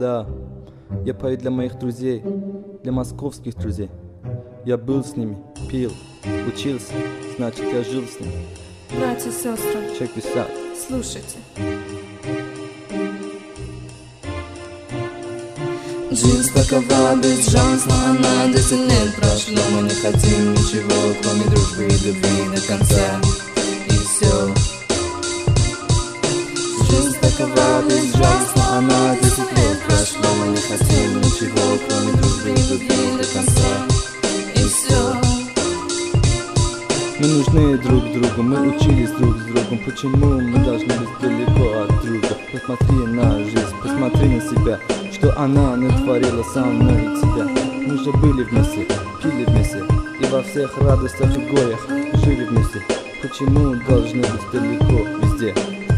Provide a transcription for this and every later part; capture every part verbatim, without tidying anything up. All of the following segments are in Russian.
Да, я пою для моих друзей, для московских друзей. Я был с ними, пил, учился, значит я жил с ними. Братья и сестры, Check this out. слушайте. Жизнь такова безжалостна, она десять лет прошло. Мы не хотим ничего, кроме дружбы и любви до конца. И все. Жизнь такова безжалостна, она десять лет прошло. Мы не хотим ничего, кроме дружбы и любви до конца. И все. Мы нужны друг другу, мы учились друг с другом. Почему мы должны быть далеко от друга? Посмотри на жизнь, посмотри на себя, что она натворила со мной и тебя. Мы же были вместе, пили вместе, и во всех радостях и горях жили вместе. Почему должны быть далеко везде?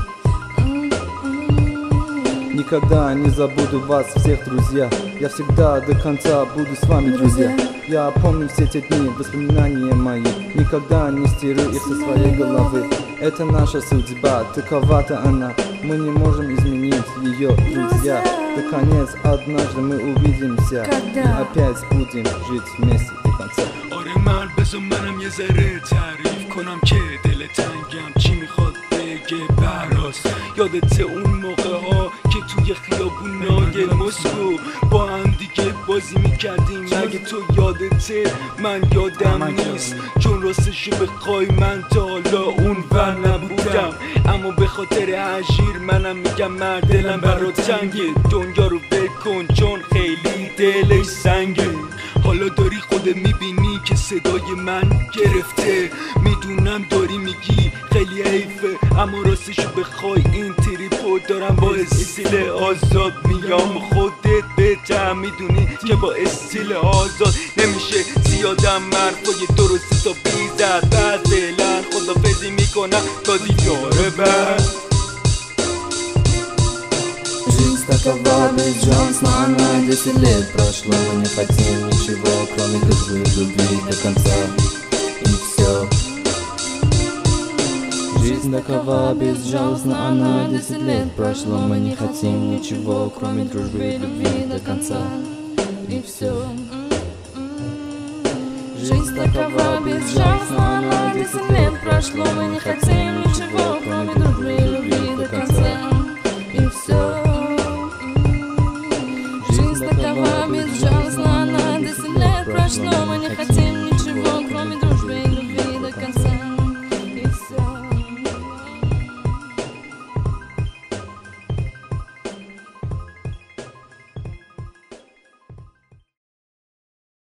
Никогда не забуду вас всех, друзья. Я всегда до конца буду с вами, друзья. Я помню все те дни, воспоминания мои. Никогда не стираю их со своей головы. Это наша судьба, такова-то она. Мы не можем изменить ее, друзья. Наконец, однажды мы увидимся и опять будем жить вместе до конца. آره مرد بذار منم یه ذره تعریف کنم که دل تنگم چی میخواد بگه براز. یادت اون موقع ها که توی خیابونای مسکو با هم دیگه بازی میکردیم؟ مگه تو یادته؟ من یادم نیست، چون راستشو بخوای من تا حالا اون ور نبودم. اما به خاطر هجیر منم میگم مرد دلم برا تنگه. دنیا رو بکن چون خیلی دلش سنگه. حالا داری خودت میبینی که صدای من گرفته. میدونم داری میگی خیلی حیفه، اما راستشو بخوای این تریپو دارم با استیل آزاد میام. خودت بهتر میدونی که با استیل آزاد نمیشه زیادم حرفای درستی تا بیزد. بعد فعلا خدافظی میکنم تا دیدار بعد. Жизнь такова безжалостна, она десять лет прошло. Мы не хотим ничего, кроме дружбы и любви до конца. И все. Жизнь такова безжалостна, она десять лет прошло. Мы не хотим ничего, кроме дружбы и любви до конца. И все. Жизнь такова безжалостна, она десять лет прошло. Мы не хотим ничего,